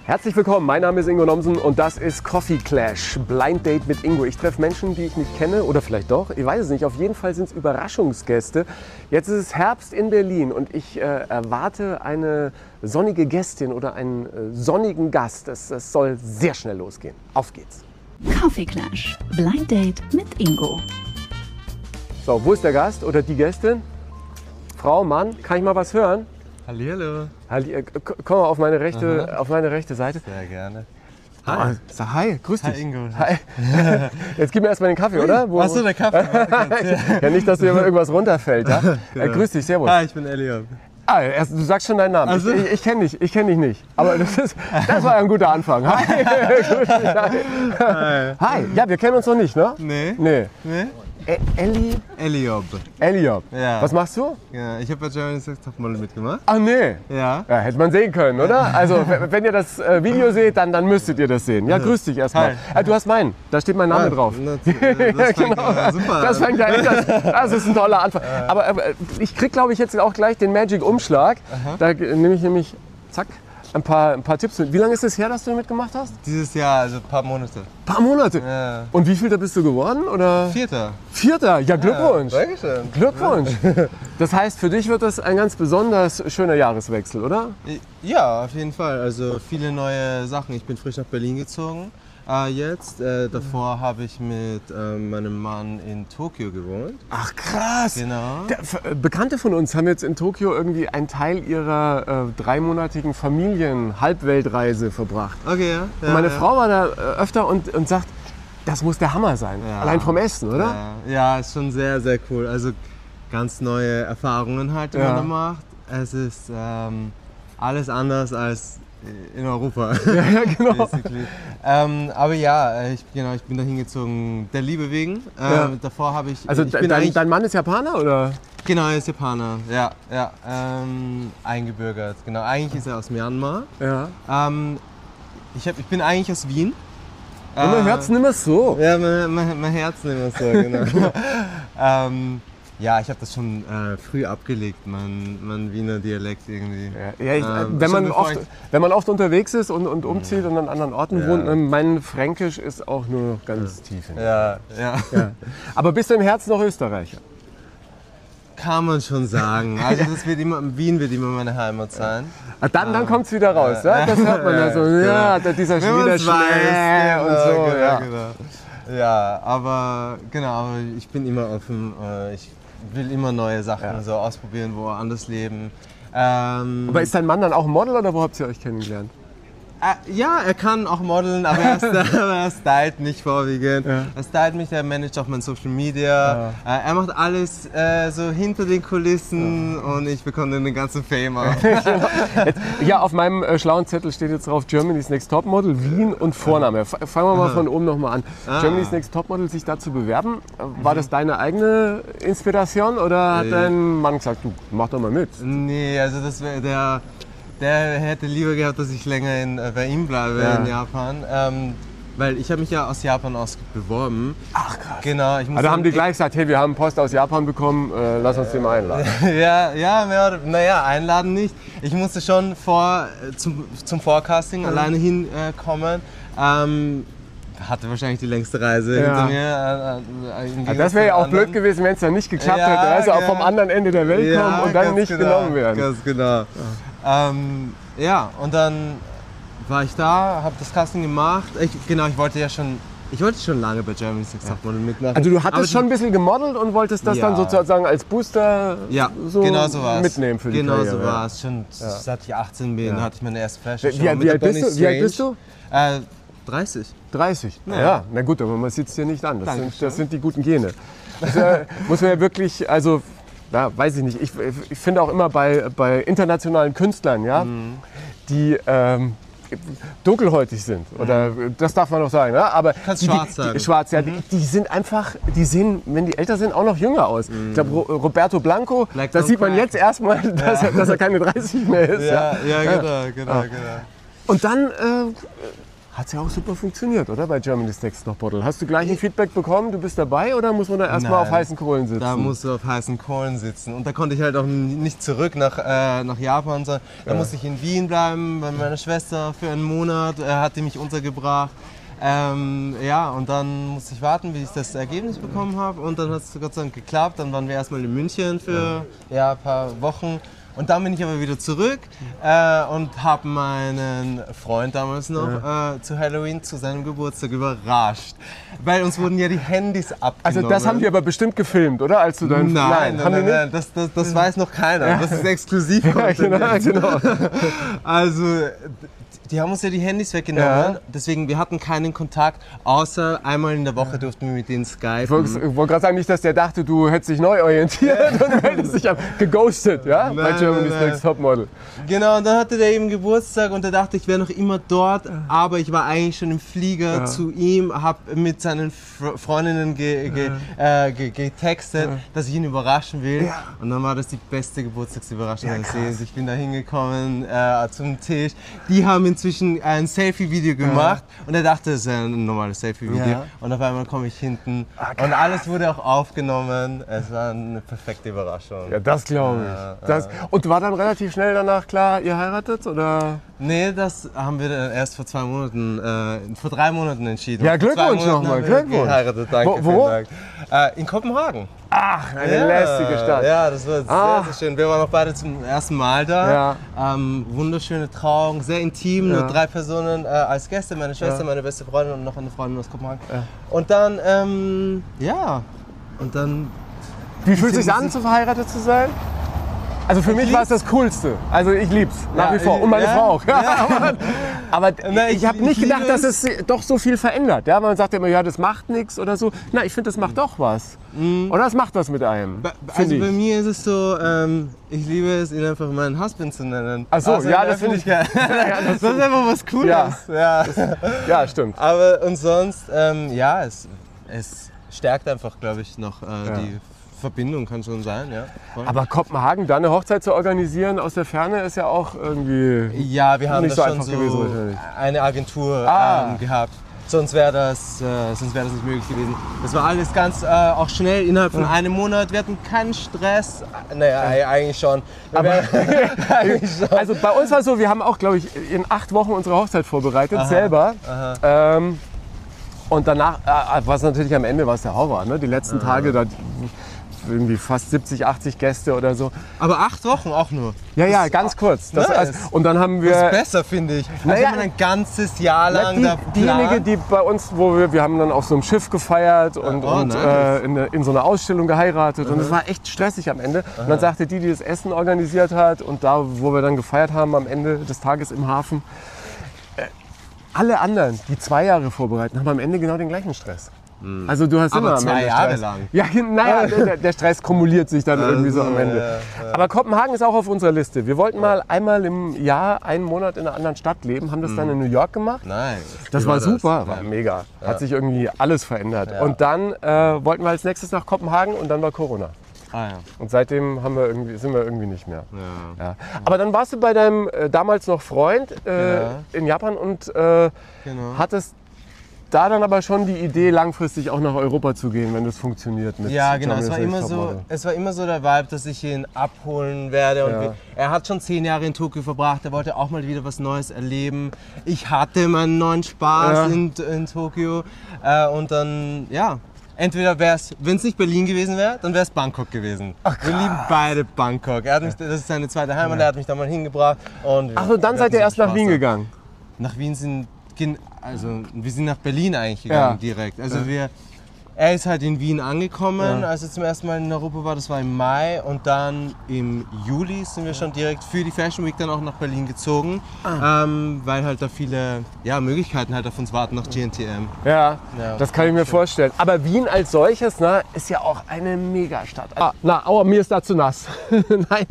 Herzlich willkommen, mein Name ist Ingo Nomsen und das ist Coffee Clash, Blind Date mit Ingo. Ich treffe Menschen, die ich nicht kenne oder vielleicht doch, ich weiß es nicht. Auf jeden Fall sind es Überraschungsgäste. Jetzt ist es Herbst in Berlin und ich erwarte eine sonnige Gästin oder einen sonnigen Gast. Das soll sehr schnell losgehen. Auf geht's. Coffee Clash, Blind Date mit Ingo. So, wo ist der Gast oder die Gästin? Frau, Mann, kann ich mal was hören? Hallihallo. Komm mal auf meine rechte Seite. Sehr gerne. Hi. Hi, grüß dich. Hi Ingo. Hi. Jetzt gib mir erstmal den Kaffee, oder? Achso, der Kaffee. Ja, nicht, dass dir immer irgendwas runterfällt. Ja? Genau. Grüß dich, servus. Hi, ich bin Eliab. Du sagst schon deinen Namen. Also. Ich kenne dich nicht. Aber das war ein guter Anfang. Hi. Grüß dich. Hi. Hi. Ja, wir kennen uns noch nicht, ne? Nee. Eliab. Ja. Was machst du? Ja, ich habe bei Germany's Next Topmodel mitgemacht. Ach nee. Ja. Ja, hätte man sehen können, oder? Also, wenn ihr das Video seht, dann müsstet ihr das sehen. Ja, grüß dich erstmal. Du hast meinen. Da steht mein Name drauf. Das genau. Super. Das fängt ja das ist ein toller Anfang. Aber ich krieg, glaube ich, jetzt auch gleich den Magic-Umschlag. Da nehme ich nämlich, zack, ein paar Tipps mit. Wie lange ist es her, dass du mitgemacht hast? Dieses Jahr, also ein paar Monate. Paar Monate? Ja. Und wie viel da bist du geworden? Oder? Vierter? Ja, Glückwunsch. Ja, Dankeschön. Glückwunsch. Das heißt, für dich wird das ein ganz besonders schöner Jahreswechsel, oder? Ja, auf jeden Fall. Also viele neue Sachen. Ich bin frisch nach Berlin gezogen. Jetzt. Davor habe ich mit meinem Mann in Tokio gewohnt. Ach krass! Genau. Bekannte von uns haben jetzt in Tokio irgendwie einen Teil ihrer dreimonatigen Familien-Halbweltreise verbracht. Okay, ja. Und meine Frau war da öfter und sagt, das muss der Hammer sein. Ja. Allein vom Essen, oder? Ja, ist schon sehr, sehr cool. Also ganz neue Erfahrungen halt, die man da macht. Es ist alles anders als in Europa. Ja, genau. Aber ja, ich bin da hingezogen der Liebe wegen. Davor habe ich... Also dein Mann ist Japaner, oder? Genau, er ist Japaner, ja. Eingebürgert, genau. Eigentlich ist er aus Myanmar. Ja. Ich bin eigentlich aus Wien. Man hört es nicht mehr so. Ja, mein Herz nicht mehr so, genau. Ja, ich habe das schon früh abgelegt, mein Wiener Dialekt irgendwie. Wenn man oft unterwegs ist und umzieht und an anderen Orten wohnt, mein Fränkisch ist auch nur noch ganz tief. Ja. Aber bist du im Herzen noch Österreicher? Kann man schon sagen. Also Wien wird immer meine Heimat sein. Dann kommt es wieder raus, ja? Das hört man ja so. Dieser Niederschlag und so. Genau. Ja, aber ich bin immer offen. Ich will immer neue Sachen so ausprobieren, woanders leben. Aber ist dein Mann dann auch ein Model oder wo habt ihr euch kennengelernt? Ja, er kann auch modeln, aber er stylt mich vorwiegend. Ja. Er stylt mich, er managt auch mein Social Media. Ja. Er macht alles so hinter den Kulissen und ich bekomme dann den ganzen Fame auch. Ja, auf meinem schlauen Zettel steht jetzt drauf Germany's Next Topmodel, Wien und Vorname. Fangen wir mal von oben nochmal an. Germany's Next Topmodel, sich da zu bewerben, war das deine eigene Inspiration oder hat dein Mann gesagt, du mach doch mal mit? Nee, also das wäre der hätte lieber gehabt, dass ich länger bei ihm bleibe in Japan. Weil ich habe mich ja aus Japan aus beworben. Ach krass. Genau. Da haben die gleich gesagt, hey, wir haben Post aus Japan bekommen, lass uns den mal einladen. Ja, einladen nicht. Ich musste schon zum Forecasting alleine hinkommen. Hatte wahrscheinlich die längste Reise hinter mir. Das wäre ja auch blöd gewesen, wenn es dann nicht geklappt hätte. Also auch vom anderen Ende der Welt kommen und dann nicht genommen werden. Ganz genau. Und dann war ich da, habe das Casting gemacht. Ich wollte schon lange bei Germany's Next Topmodel mitmachen. Also du hattest schon ein bisschen gemodelt und wolltest das dann sozusagen als Booster mitnehmen für die Karriere. Genau so war es. Schon seit ich 18 bin, hatte ich meine erste Flasche. Wie alt bist du? 30. 30? Ja, na gut, aber man sieht es dir nicht an. Das sind die guten Gene. Das muss man ja wirklich, also, weiß ich nicht. Ich finde auch immer bei internationalen Künstlern, die dunkelhäutig sind. Oder das darf man doch sagen. Ja? Aber schwarz sagen. Schwarz, die sind einfach, die sehen, wenn die älter sind, auch noch jünger aus. Ich glaube, Roberto Blanco, das sieht man jetzt erstmal, dass er keine 30 mehr ist. Genau. Und dann Hat ja auch super funktioniert, oder? Bei Germany's Next Topmodel. Hast du gleich ein Feedback bekommen, du bist dabei oder muss man da erstmal auf heißen Kohlen sitzen? Da musst du auf heißen Kohlen sitzen. Und da konnte ich halt auch nicht zurück nach Japan, sondern da musste ich in Wien bleiben, bei meiner Schwester für einen Monat, hat die mich untergebracht. Und dann musste ich warten, bis ich das Ergebnis bekommen habe. Und dann hat es Gott sei Dank geklappt. Dann waren wir erstmal in München für ein paar Wochen. Und dann bin ich aber wieder zurück und habe meinen Freund damals noch zu Halloween, zu seinem Geburtstag überrascht. Weil uns wurden ja die Handys abgenommen. Also das haben die aber bestimmt gefilmt, oder? Als du dann Nein, das weiß noch keiner. Das ist exklusiv. Ja, genau. Also die haben uns ja die Handys weggenommen, deswegen wir hatten keinen Kontakt, außer einmal in der Woche durften wir mit denen skypen. Ich wollte gerade sagen, nicht, dass der dachte, du hättest dich neu orientiert und du hättest dich geghostet, ja? Bei Germany's Next Topmodel. Genau, und dann hatte der eben Geburtstag und er dachte, ich wäre noch immer dort, aber ich war eigentlich schon im Flieger zu ihm, habe mit seinen Freundinnen getextet, dass ich ihn überraschen will. Ja. Und dann war das die beste Geburtstagsüberraschung meines Lebens. Ich bin da hingekommen zum Tisch, die haben inzwischen ein Selfie-Video gemacht und er dachte, es ist ein normales Selfie-Video und auf einmal komme ich hinten und alles wurde auch aufgenommen. Es war eine perfekte Überraschung. Ja, das glaube ich. Und war dann relativ schnell danach klar, ihr heiratet, oder? Nee, das haben wir erst vor 2 Monaten, vor 3 Monaten entschieden. Ja, Glückwunsch nochmal, Glückwunsch. Geheiratet, danke, vielen Dank. In Kopenhagen. Ach, eine lästige Stadt. Ja, das war sehr schön. Wir waren auch beide zum ersten Mal da. Ja. Wunderschöne Trauung, sehr intim, nur 3 Personen als Gäste, meine Schwester, meine beste Freundin und noch eine Freundin aus Kopenhagen. Ja. Und dann, Wie fühlt es sich an, so verheiratet zu sein? Also für mich war es das Coolste. Also ich lieb's, nach wie vor. Und meine Frau auch. Ja. Aber ich habe nicht gedacht, dass es doch so viel verändert. Ja, man sagt ja immer, ja, das macht nichts oder so. Na, ich finde, das macht doch was. Oder das macht was mit einem. Also bei mir ist es so, ich liebe es, ihn einfach meinen Husband zu nennen. Ach so, ja, das finde ich geil. Das ist einfach was Cooles. Ja, stimmt. Aber und sonst, es stärkt einfach, glaube ich, noch die Verbindung, kann schon sein, ja. Voll. Aber Kopenhagen, da eine Hochzeit zu organisieren aus der Ferne ist ja auch irgendwie wir haben nicht da so schon einfach so gewesen, eine Agentur gehabt. Sonst wäre das nicht möglich gewesen. Das war alles ganz auch schnell, innerhalb von einem Monat. Wir hatten keinen Stress. Naja, eigentlich schon. Also bei uns war es so, wir haben auch, glaube ich, in 8 Wochen unsere Hochzeit vorbereitet, selber. Und danach, was natürlich am Ende, was der Horror, ne? Die letzten Tage, da irgendwie fast 70, 80 Gäste oder so. Aber 8 Wochen auch nur? Ja, ganz kurz. Und dann haben wir... Das ist besser, finde ich. Also ein ganzes Jahr lang diejenige, die bei uns, wir haben dann auf so einem Schiff gefeiert und in so einer Ausstellung geheiratet. Und es war echt stressig am Ende. Und dann sagte die das Essen organisiert hat und da, wo wir dann gefeiert haben am Ende des Tages im Hafen, alle anderen, die 2 Jahre vorbereiten, haben am Ende genau den gleichen Stress. Also du hast immer am Ende 2 Jahre lang. Ja, naja, der Stress kumuliert sich dann irgendwie so am Ende. Ja. Aber Kopenhagen ist auch auf unserer Liste. Wir wollten mal einmal im Jahr 1 Monat in einer anderen Stadt leben, haben das dann in New York gemacht. Nice. Das war super, war mega. Hat sich irgendwie alles verändert. Ja. Und dann wollten wir als nächstes nach Kopenhagen und dann war Corona. Und seitdem sind wir irgendwie nicht mehr. Ja. Aber dann warst du bei deinem damals noch Freund in Japan und hattest da dann aber schon die Idee, langfristig auch nach Europa zu gehen, wenn das funktioniert mit genau. Es war immer so der Vibe, dass ich ihn abholen werde. Und er hat schon 10 Jahre in Tokio verbracht, er wollte auch mal wieder was Neues erleben. Ich hatte meinen neuen Spaß in Tokio. Und dann, entweder wenn es nicht Berlin gewesen wäre, dann wäre es Bangkok gewesen. Wir lieben beide Bangkok. Das ist seine zweite Heimat, er hat mich da mal hingebracht. Und dann seid ihr erst nach Wien gegangen? Nach Wien wir sind nach Berlin eigentlich gegangen direkt. Also er ist halt in Wien angekommen, als er zum ersten Mal in Europa war, das war im Mai. Und dann im Juli sind wir schon direkt für die Fashion Week dann auch nach Berlin gezogen, weil halt da viele Möglichkeiten halt auf uns warten nach GNTM. Ja, das kann ich mir vorstellen. Aber Wien als solches ist ja auch eine Megastadt. Mir ist da zu nass. Nein,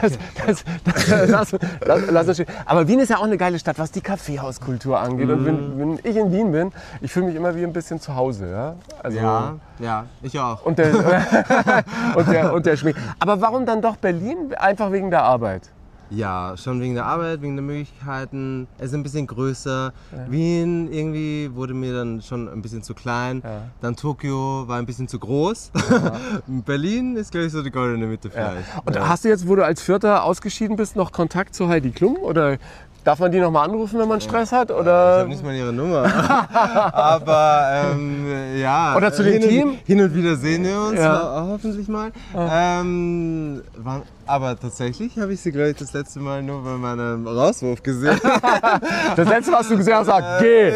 lass uns stehen. Aber Wien ist ja auch eine geile Stadt, was die Kaffeehauskultur angeht. Und wenn ich in Wien bin, ich fühle mich immer wie ein bisschen zu Hause. Ja? Also, ja, ich auch. Und der Schmied. Aber warum dann doch Berlin? Einfach wegen der Arbeit? Ja, schon wegen der Arbeit, wegen der Möglichkeiten. Es ist ein bisschen größer. Wien irgendwie wurde mir dann schon ein bisschen zu klein. Ja. Dann Tokio war ein bisschen zu groß. Berlin ist, glaube ich, so die goldene Mitte vielleicht. Und hast du jetzt, wo du als Vierter ausgeschieden bist, noch Kontakt zu Heidi Klum? Oder darf man die noch mal anrufen, wenn man Stress hat? Ich Oder? habe nicht mal ihre Nummer. Aber ja. Oder zu dem Team? Hin und wieder sehen wir uns, Ja. hoffentlich mal. Aber tatsächlich habe ich sie, glaube ich, das letzte Mal nur bei meinem Rauswurf gesehen. Das letzte, was du gesehen hast, sagt, geh!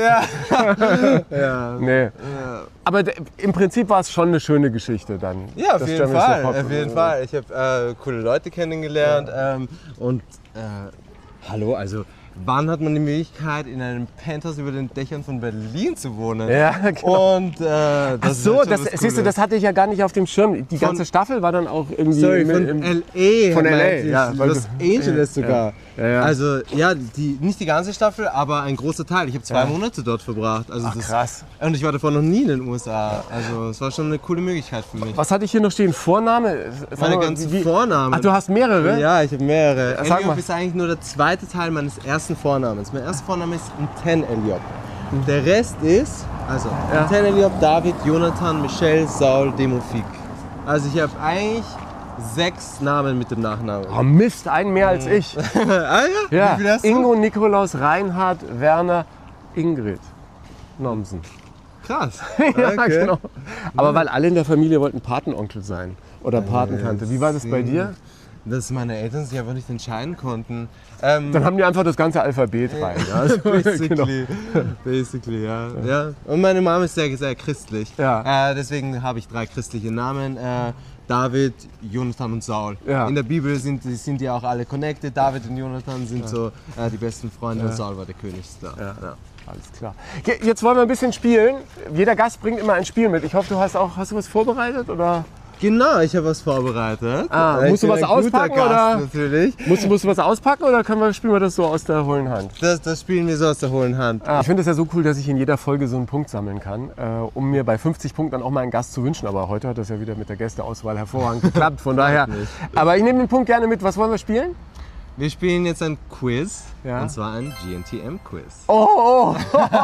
Ja. Nee. Ja. Aber im Prinzip war es schon eine schöne Geschichte dann. Ja, auf das jeden Germany's Fall. Next Top Auf jeden Fall. Ich habe coole Leute kennengelernt und hallo, also wann hat man die Möglichkeit, in einem Penthouse über den Dächern von Berlin zu wohnen? Ja, genau. Und Ach das so, ist halt das, siehst du, das hatte ich ja gar nicht auf dem Schirm. Die ganze Staffel war dann auch irgendwie von L.A. Von LA, meinte ich. ja, weil Los du- Angeles sogar. Ja, ja. Also ja, nicht die ganze Staffel, aber ein großer Teil. Ich habe 2 Monate dort verbracht. Also Ach, krass. Und ich war davor noch nie in den USA. Also es war schon eine coole Möglichkeit für mich. Was hatte ich hier noch stehen? Vorname? Sag Meine mal, ganzen Vornamen. Ach, du hast mehrere? Ja, ich habe mehrere. Sag mal. Eliop ist eigentlich nur der zweite Teil meines ersten Vornamens. Mein erster Vorname ist Nten Eliop. Der Rest ist, also Ja. Nten Eliop, David, Jonathan, Michelle, Saul, Demofik. Also ich habe eigentlich 6 Namen mit dem Nachnamen. Oh Mist, einen mehr als ich. Ah ja? Ja. Wie viel hast du? Ingo, Nikolaus, Reinhard, Werner, Ingrid. Nomsen. Krass. Ja, Okay. genau. Aber weil alle in der Familie wollten Patenonkel sein oder Patentante. Wie war das bei dir? Dass meine Eltern sich einfach nicht entscheiden konnten. Dann haben die einfach das ganze Alphabet rein. Ja. Also, Basically, basically, ja. Und meine Mama ist sehr, sehr christlich. Ja. Deswegen habe ich 3 christliche Namen. David, Jonathan und Saul. Ja. In der Bibel sind die auch alle connected. David und Jonathan sind so die besten Freunde und Saul war der Königsstar. Ja. Alles klar. Jetzt wollen wir ein bisschen spielen. Jeder Gast bringt immer ein Spiel mit. Ich hoffe, hast du was vorbereitet? Oder? Genau, ich habe was vorbereitet. Musst du Ich was bin ein guter auspacken? Gast, Oder? Natürlich. Musst du was auspacken oder spielen wir das so aus der hohlen Hand? Das spielen wir so aus der hohlen Hand. Ich finde es ja so cool, dass ich in jeder Folge so einen Punkt sammeln kann, um mir bei 50 Punkten dann auch mal einen Gast zu wünschen. Aber heute hat das ja wieder mit der Gästeauswahl hervorragend geklappt. Von daher. Aber ich nehme den Punkt gerne mit. Was wollen wir spielen? Wir spielen jetzt ein Quiz, Ja. und zwar ein GNTM-Quiz. Oh!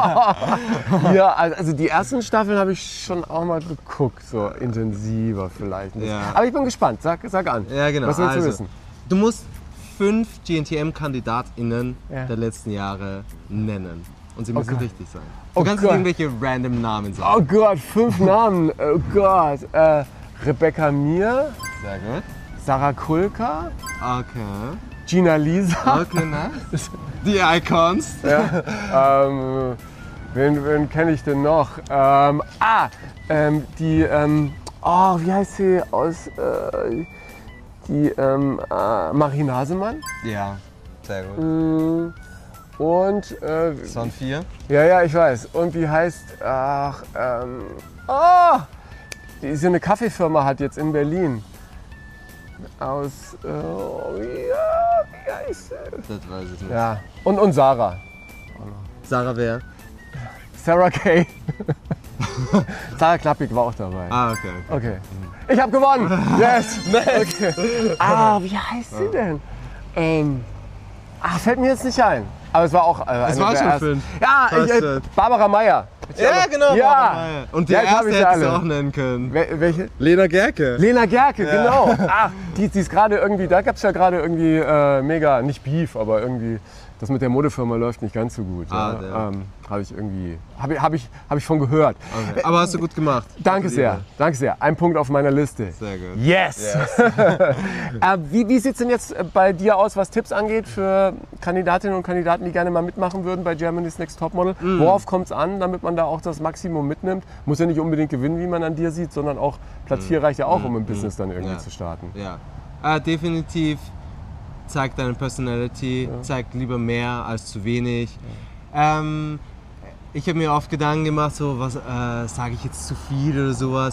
Ja, also die ersten Staffeln habe ich schon auch mal geguckt, so intensiver vielleicht. Ja. Aber ich bin gespannt. Sag an. Ja, genau. Was willst du Also, wissen? Du musst 5 GNTM-KandidatInnen Ja. der letzten Jahre nennen. Und sie müssen Gott. richtig sein. Oh Du kannst Gott. nicht irgendwelche random Namen sagen. Oh Gott, 5 Namen. Oh Gott. Rebecca Mir, Sehr gut. Sarah Kulka, Okay. Gina Lisa. Okay, nice. Die Icons. Wen kenne ich denn noch? Wie heißt sie aus? Marie Nasemann. Ja, sehr gut. Und, Das waren 4. ja, ich weiß. Und wie heißt, die so eine Kaffeefirma hat jetzt in Berlin. Wie heißt sie? Das weiß ich nicht. Ja, und Sarah. Sarah wer? Sarah Kay. Sarah Klappig war auch dabei. Ah, okay. Okay. Ich habe gewonnen! Yes! Okay. Wie heißt sie denn? Fällt mir jetzt nicht ein. Aber es war auch. Es war schon 5. Ja, Fast. Barbara Meyer. Ja, genau. Ja. Barbara Meyer. Und die Ja, jetzt hab erste ich sie hättest du alle. auch nennen können. Welche? Lena Gerke. Lena Gerke, genau. Die ist gerade irgendwie, da gab es ja gerade irgendwie mega, nicht Beef, aber irgendwie, das mit der Modefirma läuft nicht ganz so gut. Ja. Habe ich von gehört. Okay. Aber hast du gut gemacht. Danke sehr. Ein Punkt auf meiner Liste. Sehr gut. Yes! Wie sieht es denn jetzt bei dir aus, was Tipps angeht für Kandidatinnen und Kandidaten, die gerne mal mitmachen würden bei Germany's Next Topmodel? Worauf kommt es an, damit man da auch das Maximum mitnimmt? Muss ja nicht unbedingt gewinnen, wie man an dir sieht, sondern auch Platz 4 reicht ja auch, um im Business dann irgendwie Ja. zu starten. Ja. Definitiv zeig deine Personality, zeig lieber mehr als zu wenig. Ich habe mir oft Gedanken gemacht, so was sage ich jetzt zu viel oder sowas.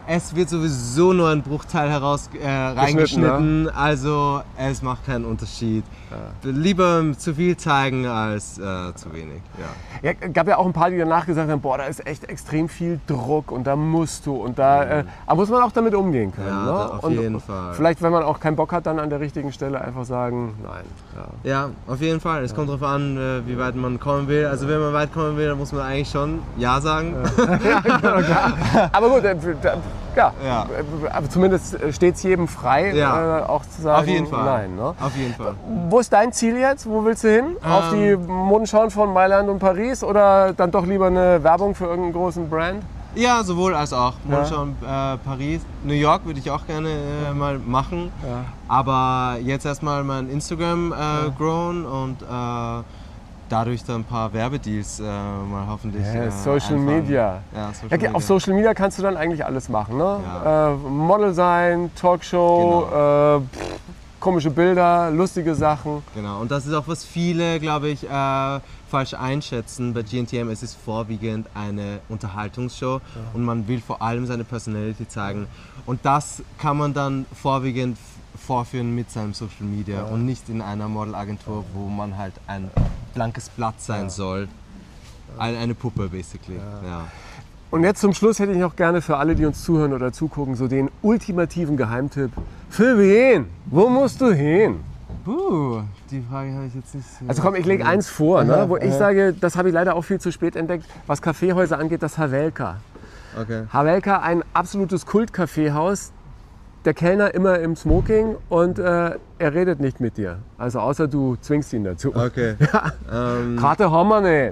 Es wird sowieso nur ein Bruchteil reingeschnitten, also es macht keinen Unterschied. Ja. Lieber zu viel zeigen als zu wenig. Ja, gab ja auch ein paar, die danach gesagt haben, boah, da ist echt extrem viel Druck und da musst du und da aber muss man auch damit umgehen können. Ja, ne? auf jeden Fall. Vielleicht, wenn man auch keinen Bock hat, dann an der richtigen Stelle einfach sagen, nein. Ja, auf jeden Fall. Es kommt darauf an, wie weit man kommen will. Also wenn man weit kommen will, dann muss man eigentlich schon Ja sagen. Ja, genau, klar. Aber gut, aber zumindest steht es jedem frei, auch zu sagen, auf jeden Fall. Nein. Ne? Auf jeden Fall. Wo ist dein Ziel jetzt? Wo willst du hin? Auf die Modenschauen von Mailand und Paris oder dann doch lieber eine Werbung für irgendeinen großen Brand? Ja, sowohl als auch. Modenschauen Paris. New York würde ich auch gerne mal machen. Ja. Aber jetzt erstmal mein Instagram grown und dadurch dann ein paar Werbedeals mal hoffentlich. Social Media. Ja, Social Media. Auf Social Media kannst du dann eigentlich alles machen. Ne? Ja. Model sein, Talkshow, genau. Komische Bilder, lustige Sachen. Genau, und das ist auch, was viele, glaube ich, falsch einschätzen. Bei GNTM es ist vorwiegend eine Unterhaltungsshow und man will vor allem seine Personality zeigen. Und das kann man dann vorwiegend vorführen mit seinem Social Media und nicht in einer Modelagentur, wo man halt ein blankes Blatt sein soll. Eine Puppe, basically. Ja. Und jetzt zum Schluss hätte ich noch gerne für alle, die uns zuhören oder zugucken, so den ultimativen Geheimtipp. Für wen? Wo musst du hin? Die Frage habe ich jetzt nicht so. Also komm, ich lege eins vor, ne, wo ich sage, das habe ich leider auch viel zu spät entdeckt, was Kaffeehäuser angeht, das Havelka. Okay. Havelka, ein absolutes Kult-Kaffeehaus. Der Kellner immer im Smoking und er redet nicht mit dir. Also außer du zwingst ihn dazu. Okay. Ja. Karte haben wir nicht.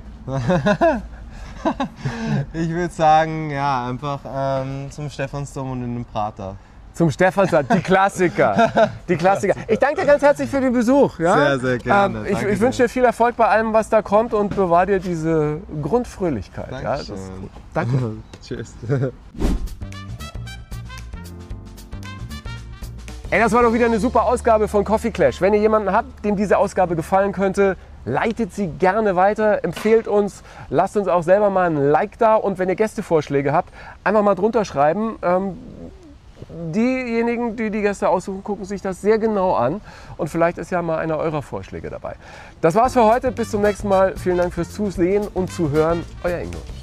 Ich würde sagen, ja, einfach zum Stephansdom und in den Prater. Zum Stephansdom, die Klassiker. Die Klassiker. Ich danke dir ganz herzlich für den Besuch. Ja? Sehr, sehr gerne. Ich wünsche dir viel Erfolg bei allem, was da kommt und bewahr dir diese Grundfröhlichkeit. Dankeschön. Ja, das ist gut. Danke. Tschüss. Ey, das war doch wieder eine super Ausgabe von Coffee Clash. Wenn ihr jemanden habt, dem diese Ausgabe gefallen könnte, leitet sie gerne weiter, empfehlt uns, lasst uns auch selber mal ein Like da und wenn ihr Gästevorschläge habt, einfach mal drunter schreiben. Diejenigen, die die Gäste aussuchen, gucken sich das sehr genau an und vielleicht ist ja mal einer eurer Vorschläge dabei. Das war's für heute, bis zum nächsten Mal. Vielen Dank fürs Zusehen und Zuhören. Euer Ingo.